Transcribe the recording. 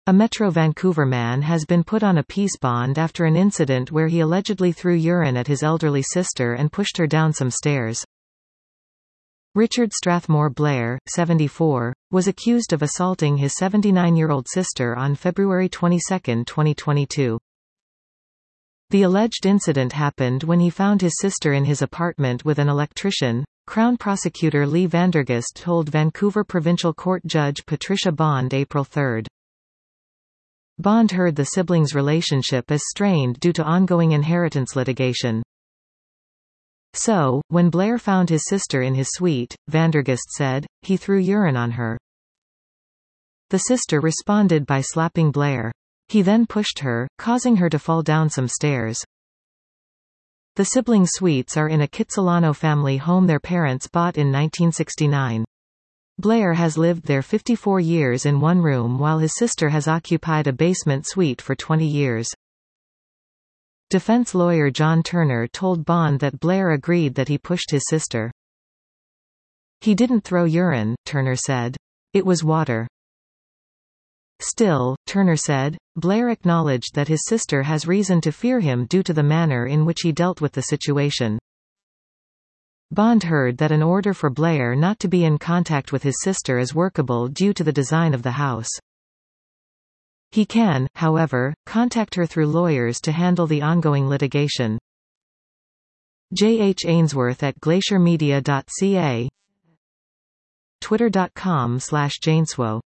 A Metro Vancouver man has been put on a peace bond after an incident where he allegedly threw urine at his elderly sister and pushed her down some stairs. Richard Strathmore Blair, 74, was accused of assaulting his 79-year-old sister on February 22, 2022. The alleged incident happened when he found his sister in his apartment with an electrician. Crown Prosecutor Lee Vandergast told Vancouver Provincial Court Judge Patricia Bond April 3. Bond heard the siblings' relationship as strained due to ongoing inheritance litigation. So, when Blair found his sister in his suite, Vandergast said, he threw urine on her. The sister responded by slapping Blair. He then pushed her, causing her to fall down some stairs. The sibling suites are in a Kitsilano family home their parents bought in 1969. Blair has lived there 54 years in one room while his sister has occupied a basement suite for 20 years. Defense lawyer John Turner told Bond that Blair agreed that he pushed his sister. He didn't throw urine, Turner said. It was water. Still, Turner said, Blair acknowledged that his sister has reason to fear him due to the manner in which he dealt with the situation. Bond heard that an order for Blair not to be in contact with his sister is workable due to the design of the house. He can, however, contact her through lawyers to handle the ongoing litigation. J. H. Ainsworth at glaciermedia.ca, twitter.com/Janeswo